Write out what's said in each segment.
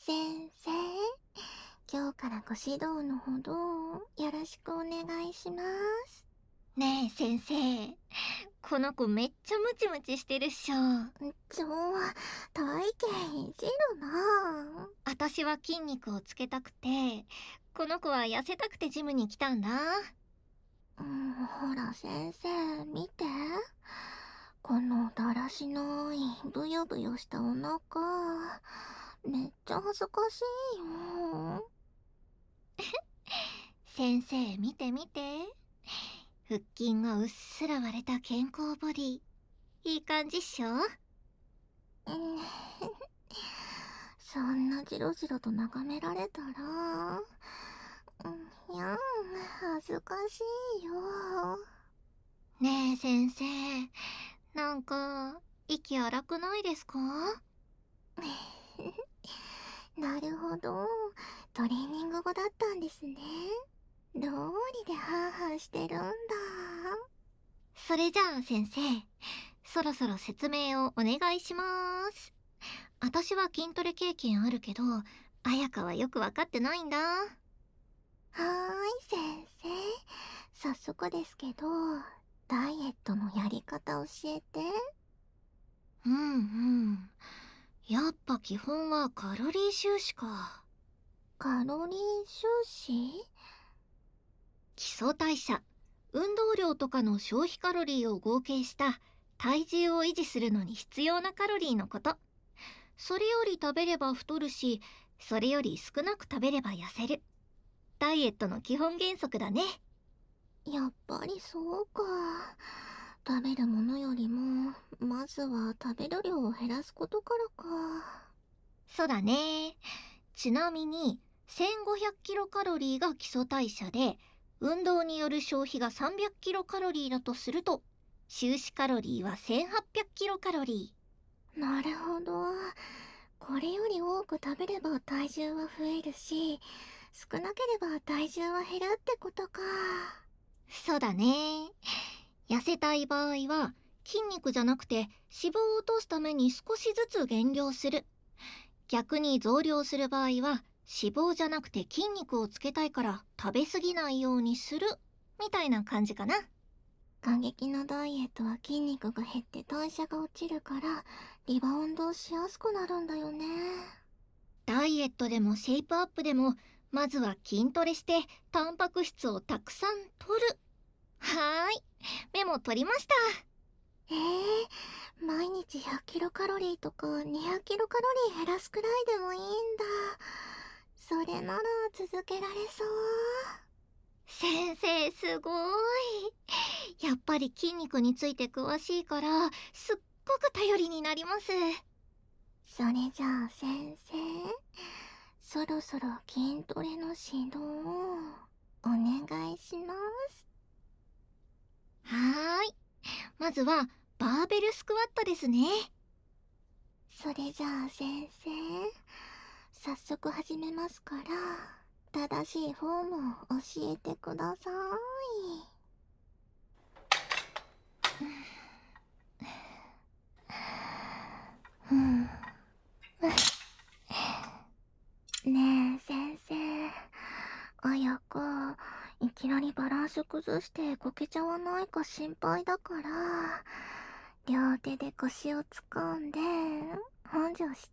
先生、今日からご指導のほどよろしくお願いします。 ねえ先生、この子めっちゃムチムチしてるっしょ。 体型いじるな。 私は筋肉をつけたくて、この子は痩せたくてジムに来たんだ。 ほら先生、見て。このだらしないブヨブヨしたお腹、めっちゃ恥ずかしいよ。 先生見て見て。腹筋がうっすら割れた健康ボディ。いい感じっしょ。 そんなジロジロと眺められたら、恥ずかしいよ。 ねえ先生、なんか息荒くないですか？ なるほど。トレーニング後だったんですね。どうりでハーハーしてるんだ。 それじゃあ先生、そろそろ説明をお願いします。私は筋トレ経験あるけど、彩香はよくわかってないんだ。 はーい、先生。早速ですけど、ダイエットのやり方教えて。 やっぱ基本はカロリー収支か。 カロリー収支？ 基礎代謝、運動量とかの消費カロリーを合計した体重を維持するのに必要なカロリーのこと。それより食べれば太るし、それより少なく食べれば痩せる。ダイエットの基本原則だね。 やっぱりそうか。食べるものよりも、まずは食べる量を減らすことからか。 そうだね。ちなみに1500キロカロリーが基礎代謝で、運動による消費が300キロカロリーだとすると、収支カロリーは1800キロカロリなるほど。これより多く食べれば体重は増えるし、少なければ体重は減るってことか。 ー。そうだね。痩せたい場合は、筋肉じゃなくて脂肪を落とすために少しずつ減量する。逆に増量する場合は、脂肪じゃなくて筋肉をつけたいから食べ過ぎないようにする。みたいな感じかな。 過激なダイエットは筋肉が減って代謝が落ちるから、リバウンドしやすくなるんだよね。 ダイエットでもシェイプアップでも、まずは筋トレしてタンパク質をたくさん摂る。はーい、メモ取りました。 毎日100キロカロリーとか200キロカロリー減らすくらいでもいいんだ。それなら続けられそう。 先生すごい。やっぱり筋肉について詳しいから、すっごく頼りになります。 それじゃあ先生、そろそろ筋トレの指導をお願いします。 はーい。まずはバーベルスクワットですね。 それじゃあ先生、早速始めますから、正しいフォームを教えてください。ねえ先生、彩香、いきなりバランス崩してこけちゃわないか心配だから、両手で腰を掴んで補助して。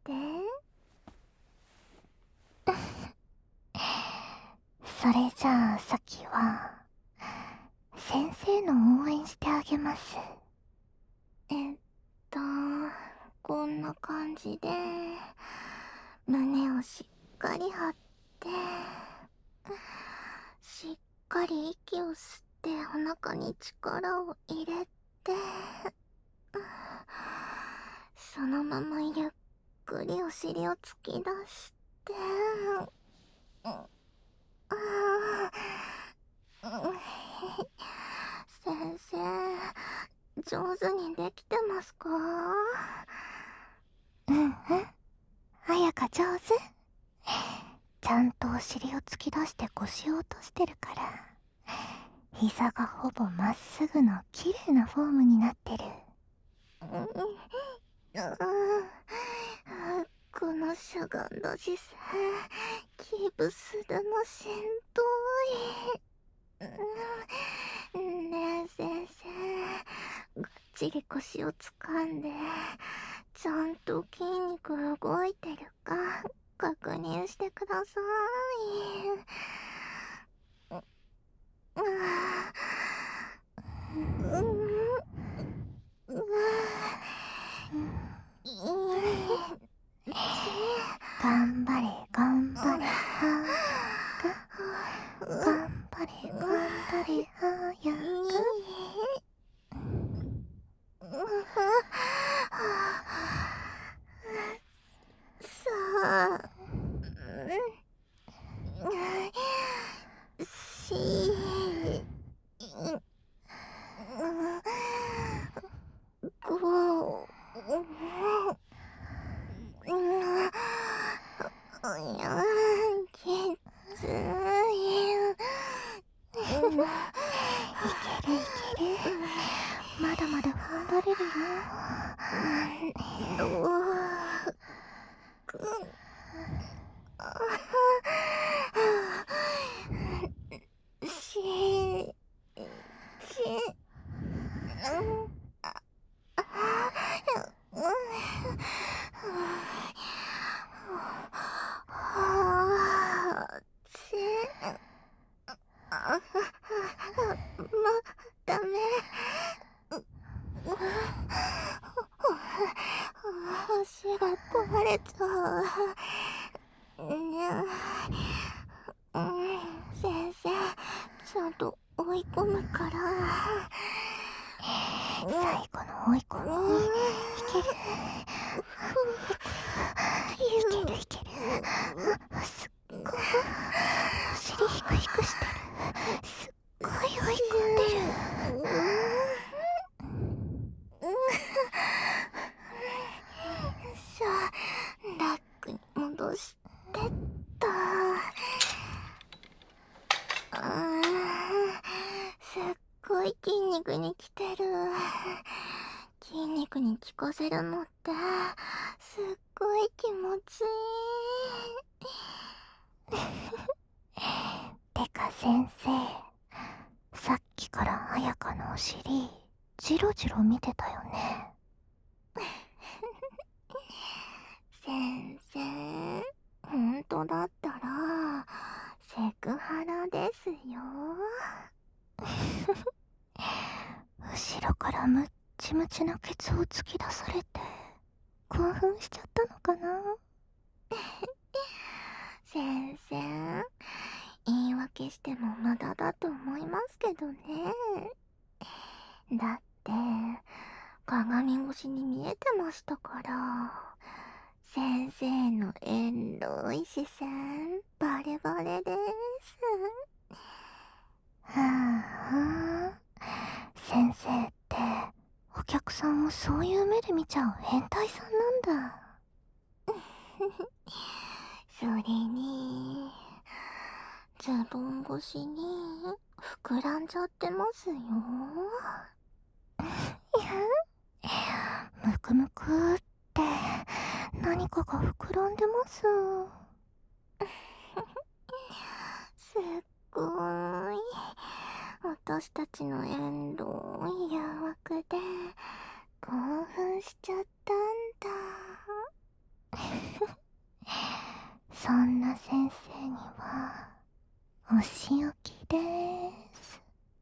それじゃあ先は先生の応援してあげます。えっとこんな感じで胸をしっかり張って、しっかり息を吸ってお腹に力を入れて、そのままゆっくりお尻を突き出して、先生、上手にできてますか？彩香上手。ちゃんとお尻を突き出して腰を落としてるから、膝がほぼまっすぐの綺麗なフォームになってる。ここのしゃがんだ姿勢、キープするのしんどい。ねえ先生、がっちり腰を掴んで、ちゃんと筋肉動いてるか確認してください。頑張れ頑張れ早く、頑張れ頑張れ早く。さあ、5、きつい。いけるいける。まだまだ頑張れるよ。ダメ。足が壊れちゃう。先生、ちゃんと追い込むから。最後の追い込み、いける。いけるいける。すっごいお尻ヒクヒクしてる。すっごい追い込んでる。さあ、ラックに戻してっと。すっごい筋肉にきてる。筋肉に効かせるのってすっごい気持ちいい。てか先生、さっきから彩香のお尻ジロジロ見てたよね。先生、本当だったらセクハラですよ。後ろからムッチムチなケツを突き出されて興奮しちゃったのかな。先生、言い訳しても無駄だと思いますけどね。だって鏡越しに見えてましたから。先生のエロい視線バレバレです。はあ、先生ってお客さんをそういう目で見ちゃう変態さんなんだ。それにズボン越しに膨らんじゃってますよ。むくむくって何かが膨らんでます。すっごい私たちの遠慮誘惑で興奮しちゃったんだ。そんな先生にはお仕置きです。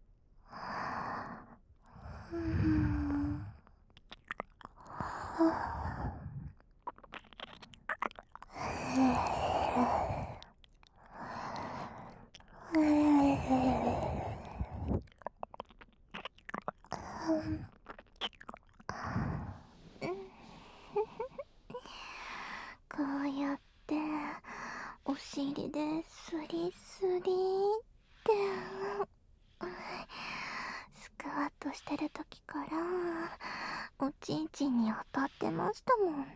こうやってお尻でスリスリってスクワットしてる時からおちんちんに当たってましたもんね。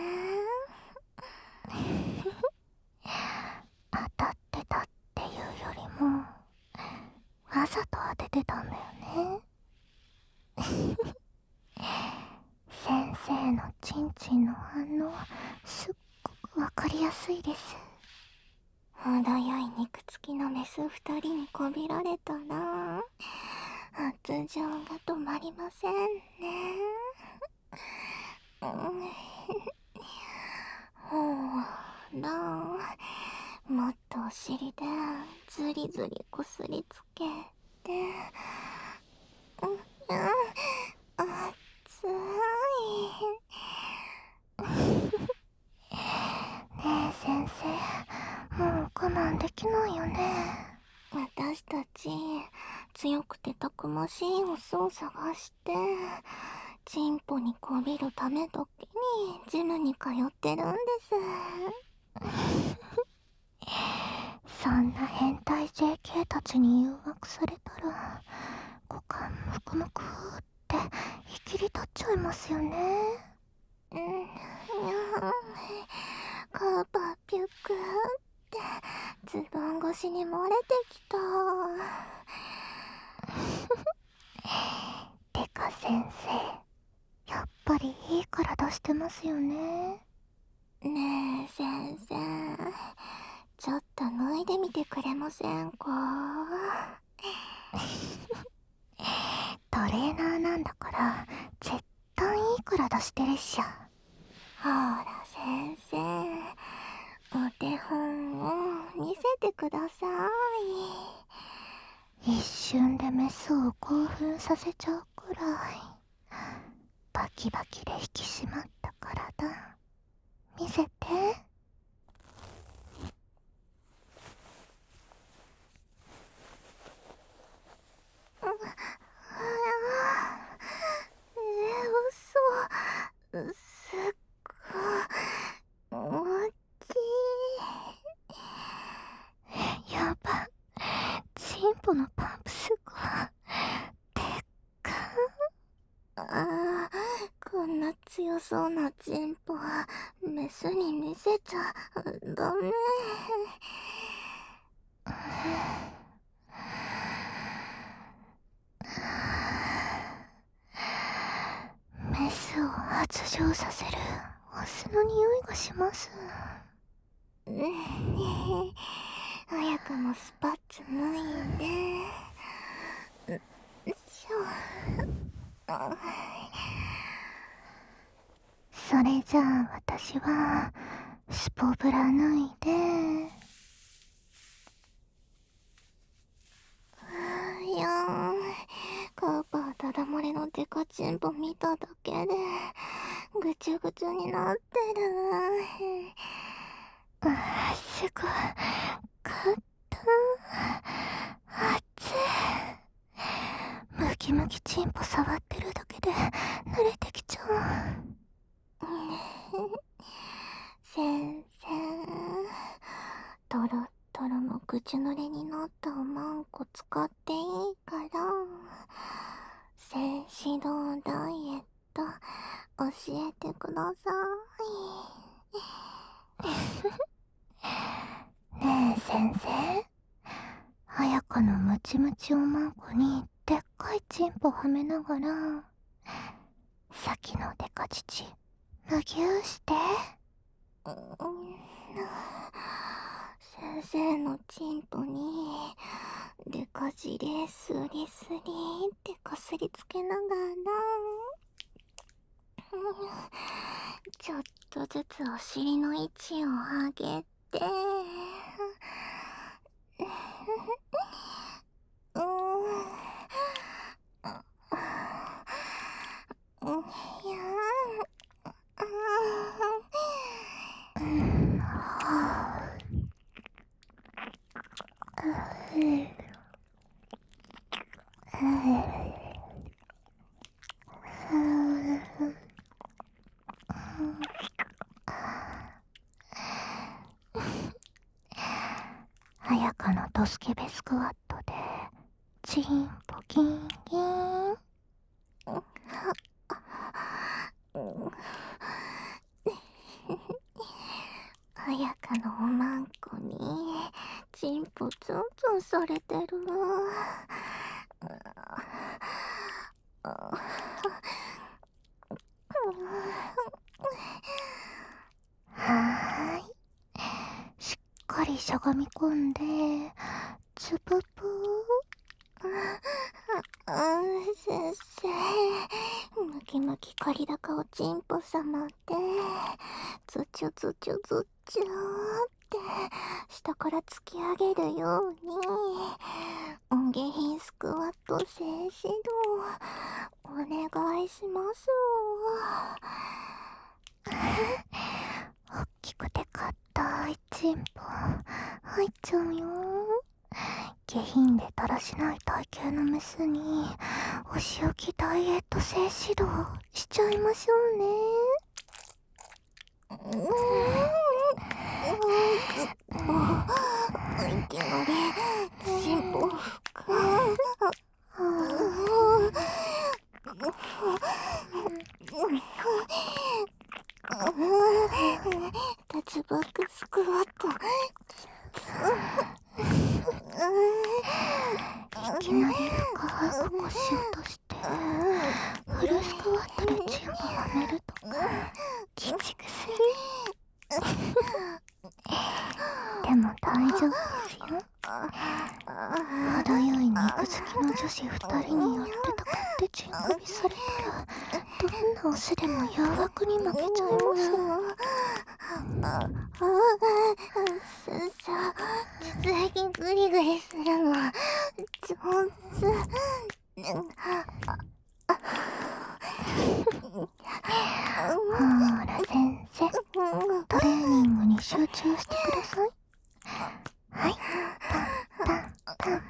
当たってたっていうよりもわざと当ててたんだよね。先生のちんちんの反応すっごすいです。程よい肉付きのメス2人にこびられたら発情が止まりませんね。ほら、もっとお尻でずりずりこすりつけて、熱い。ねえ先生、もう我慢できないよね。私たち強くてたくましいオスを探してチンポにこびるためだけにジムに通ってるんです。そんな変態 JK たちに誘惑されたら股間ムクムクっていきり立っちゃいますよね。カーパーピュックってズボン越しに漏れてきた。てか先生、やっぱりいい体してますよね。ねえ先生、ちょっと脱いでみてくれませんか？トレーナーなんだから絶対いい体してるっしょ。ほら先生、お手本を見せてください。一瞬でメスを興奮させちゃうくらいバキバキで引き締まった体見せて。嘘、すっごい大きい。やば、チンポのパンプスがでっか。こんな強そうなチンポメスに見せちゃダメ。メスを発情させるオスの匂いがします。早くもスパッツ脱いで。それじゃあ私はスポブラ脱いで。いやー、カーパーダダ漏れのデカチンポ見ただけでぐちゅぐちゅになってる。すごいかった。熱い。ムキムキチンポ触ってるだけで慣れてきちゃう。先生、トロットロの口濡れになったおまんこ使っていいから性指導ダイエット教えてください。ねえ先生、彩香のムチムチおまんこにでっかいチンポはめながらさっきのデカ乳むぎゅーして。先生のチンポにデカ尻スリスリってこすりつけながらちょっとずつお尻の位置を上げていや彩香のドスケベスクワットでチンポキンキン。彩香のおまんこにチンポツンツンされてる。はーい、 かりしゃがみ込んで、つぶぶ先生、ムキムキ刈り高おちんぽ様で、ズチュズチュズチューって下から突き上げるように、音源品スクワット静止度お願いしますおっきくて硬いチンポ入っちゃうよ。下品でだらしない体型のメスにお仕置きダイエット静止度しちゃいましょうね。いきなりチンポ脱爆スクワットいきなり深く腰落としてフルスクワットでチンポが寝るとか鬼畜するでも大丈夫ですよ。程よい肉好きの女子2人によってたかってチンコビされたらどんなオスでも誘惑に負けちゃいますよ。最近グリグリするの上手。ほら先生、トレーニングに集中してください。はい、タンタンタン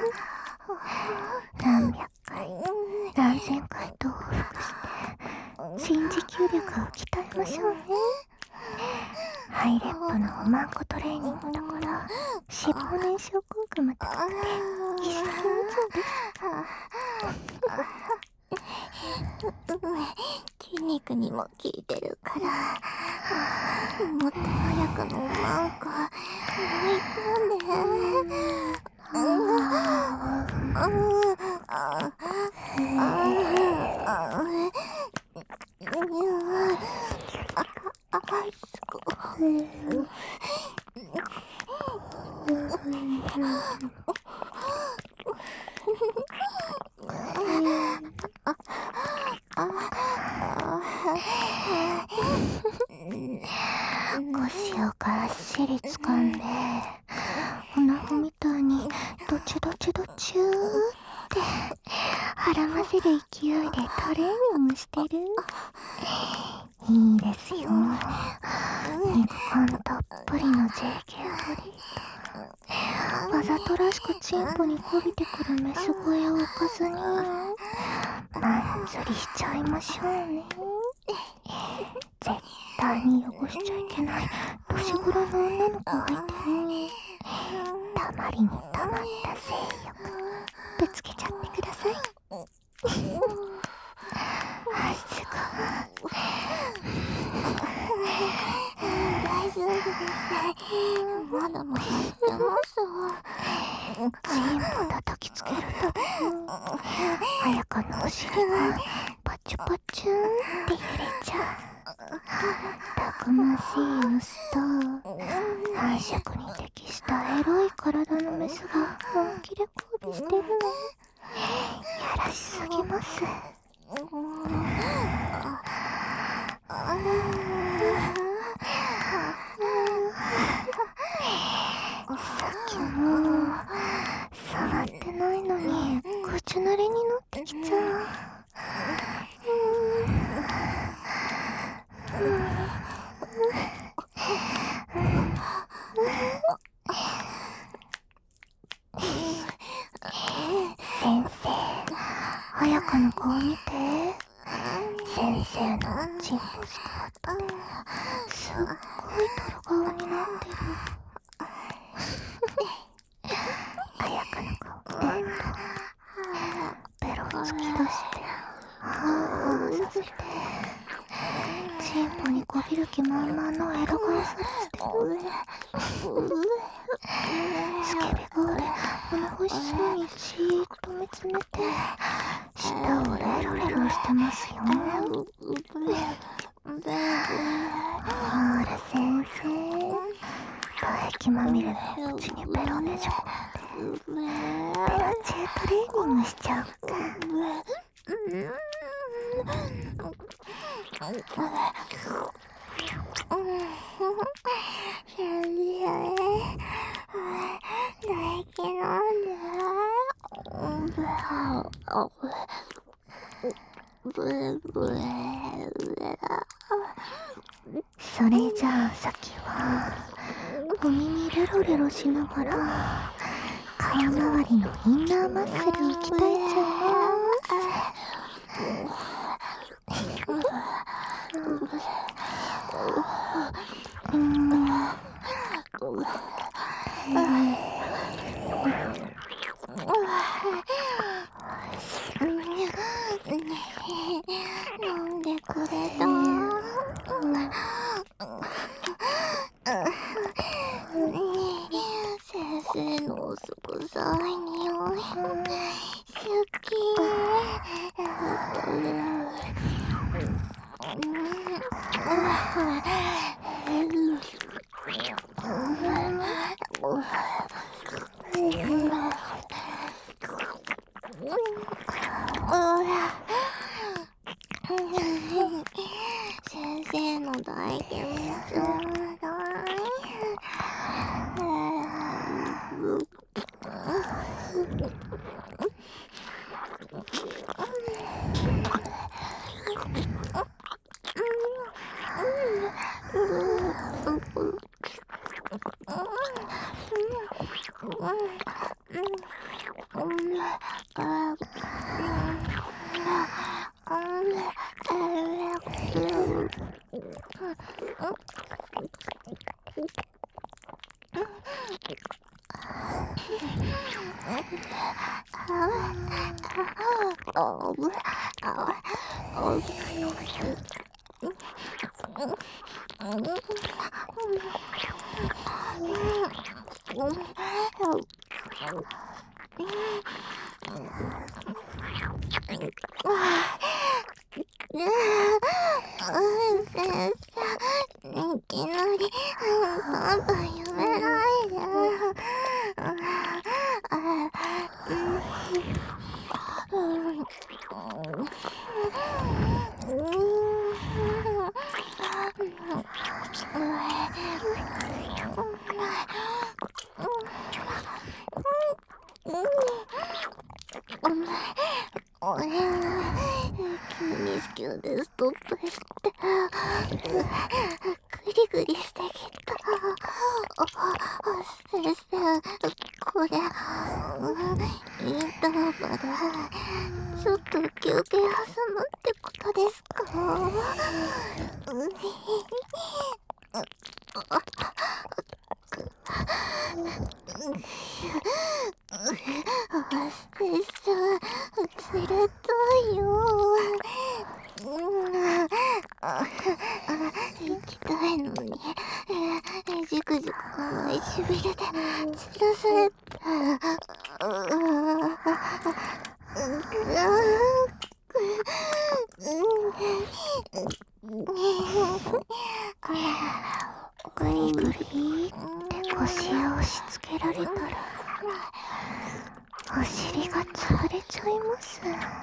タン。何百回何千回と往復して新持久力を鍛えましょうね。ハイレップのおまんこトレーニングだから脂肪燃焼効果も高くて一石二鳥です筋肉にも効いてるからもっと早くのおまんこ追い込んで腰をがっしり掴んでおなごみたいにドチュドチュドチューって腹ませる勢いでトレーニングしてる。いいですよ。肉感たっぷりの JK ボディわざとらしくチンポにこびてくるメス声を置かずにマン釣りしちゃいましょうね。絶対に汚しちゃいけない年頃の女の子相手にたまりにたまった性欲ぶつけちゃってください。あ、すごい大丈夫です。まだまだ言ってますチンポ叩きつけると彩香のお尻がパチュパチューンって揺れちゃう。たくましいオスと繁殖に適したエロい体のメスが本気で交尾してるの。やらしすぎます。さっきも触ってないのに口慣れになってきちゃう。先生、彩香の顔見て。先生のチンポスクワットですっごいトロ顔になってる。彩香の顔ベロ突き出してはぁさせてチンポにこびる気満々のエロ顔さらしてる。スケベ顔で物欲しそうにじーっと見つめて舌をレロレロしてますよ。ほら先生、 液まみれの口にベロでしょベロチュートレーニングしちゃおうか。先生、唾液なんで。それじゃあ先はお耳レロレロしながら顔周りのインナーマッスルを鍛えちゃい飲んでくれた。先生のおそくさい匂い好き。先生の唾液もちょうだい。いきなりパンパンやめないで。急に子宮でストップしてグリグリしてきた。先生、これインターバルちょっと休憩挟むってことですか？先生、冷たいよ。行きたいのにじくじく甘いしびれで散らされた。グリグリって腰を押し付けられたらお尻が潰れちゃいます。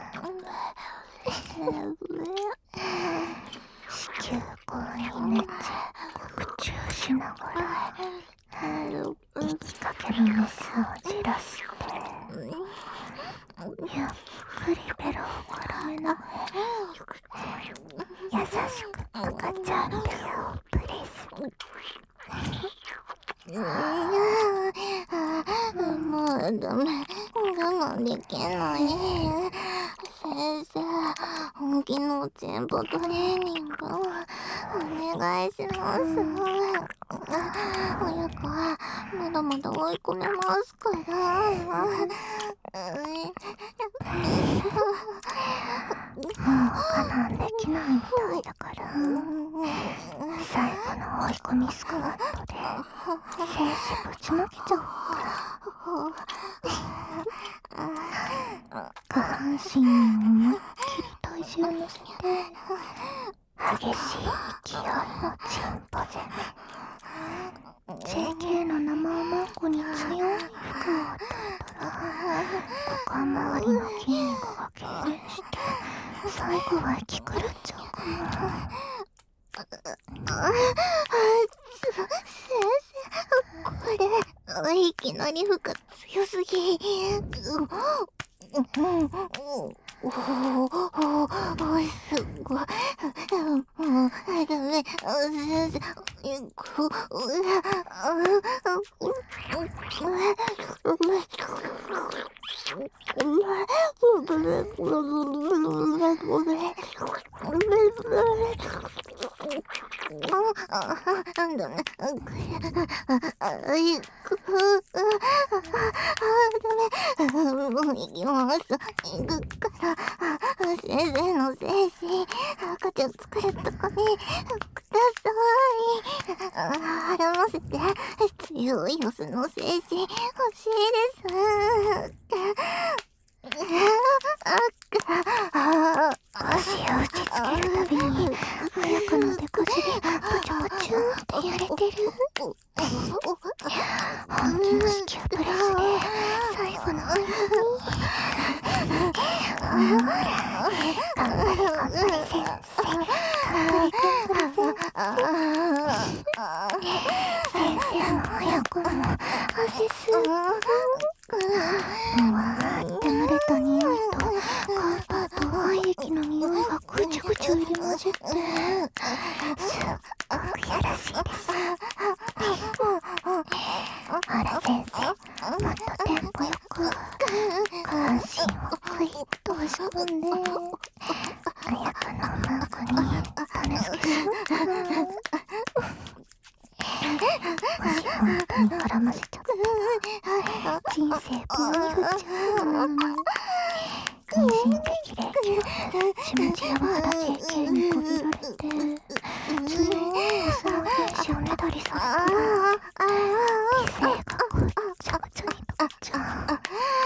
子宮口にねち口をしながら息かけるメスをじらしてゆっくりベロを絡めながら優しく赤ちゃん手をプレス。もうダメ、我慢できない。先生、本気のチンポトレーニングお願いします。早くまだまだ追い込めますから。もう我慢できないみたいだから最後の追い込みスクワットで精子ぶちまけちゃおうか。下半身に思いっきり体重を乗せて激しい勢いのチンポ攻め。 JK の生マンコに強い服を与えたら股間周りの筋肉が痙攣して最後は息狂っちゃうかも。先生、これいきなり負荷強すぎ。すごい。ダメ。先生、もう行きます。行くから、先生の精子、赤ちゃん作るとこにください。払わせて、強いオスの精子欲しいです。足を打ちつけるたびに早くの手こしでパチュパチューってやれてる。本気の子宮プレスで最後の間に頑張れ先生、頑先生も早くも汗すっもわーって蒸れた匂いとカウパーと廃液の匂いがぐちゅぐちゅ入り混じってすっごくやらしいです。あら先生、もっとテンポよく下半身をクイッと押し込んで早くのマンコに種付けしようかな。もし本当に絡ませちゃったら人生棒に振っちゃうな。妊娠適齢期しむじや肌JKにこびられて強いお騒ぎしおねだりされたら異性がぐっちゃぐちゃになっちゃう。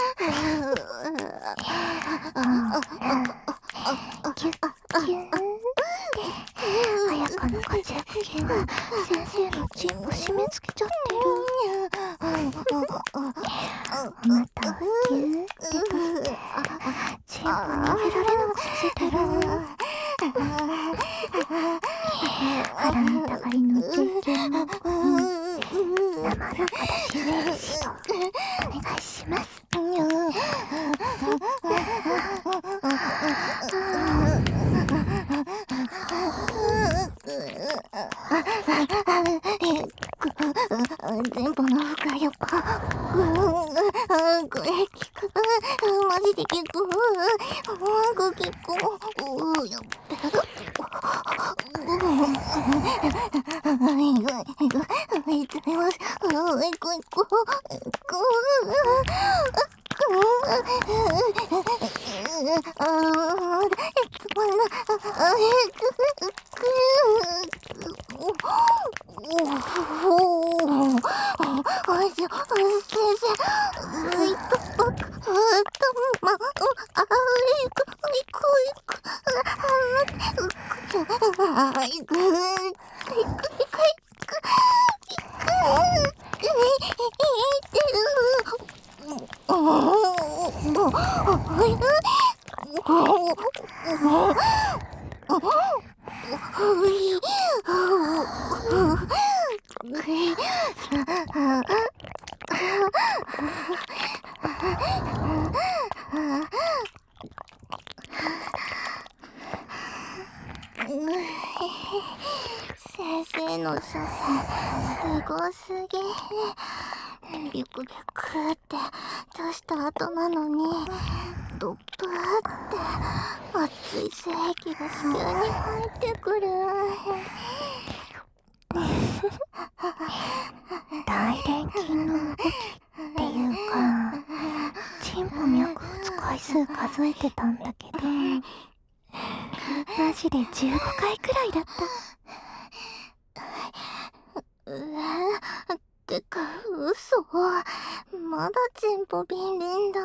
キュッキュンって早川の活躍系が先生のチンポ締め付けちゃってる。またギューって取ってチンポ逃げられなくさせてる。腹のたがりの JK の子に生中だしねえしとお願いします。全部の負荷よ。これ効く。マジで効く。効く。やっべ。痛います。先生の所作すごすぎ。ビクビクって出した後なのにドップって熱い精液が子宮に入ってくる。大臀筋の動きっていうかチンポ脈打つ回数数えてたんだけどマジで15回くらいだった。てか嘘、まだチンポビンビンだ。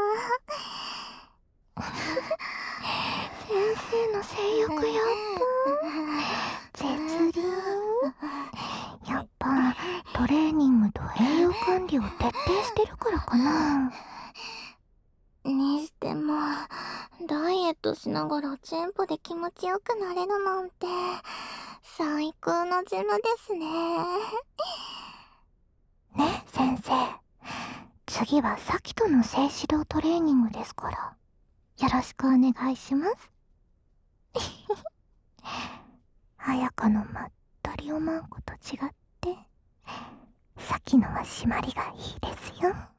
先生の性欲やっぱ絶倫。やっぱぱトレーニングと栄養管理を徹底してるからかな。にしても、ダイエットしながらチンポで気持ちよくなれるなんて、最高のジムですね。ね、先生。次はサキとの性指導トレーニングですから、よろしくお願いします。綾香のまったりおまんこと違って、サキのは締まりがいいですよ。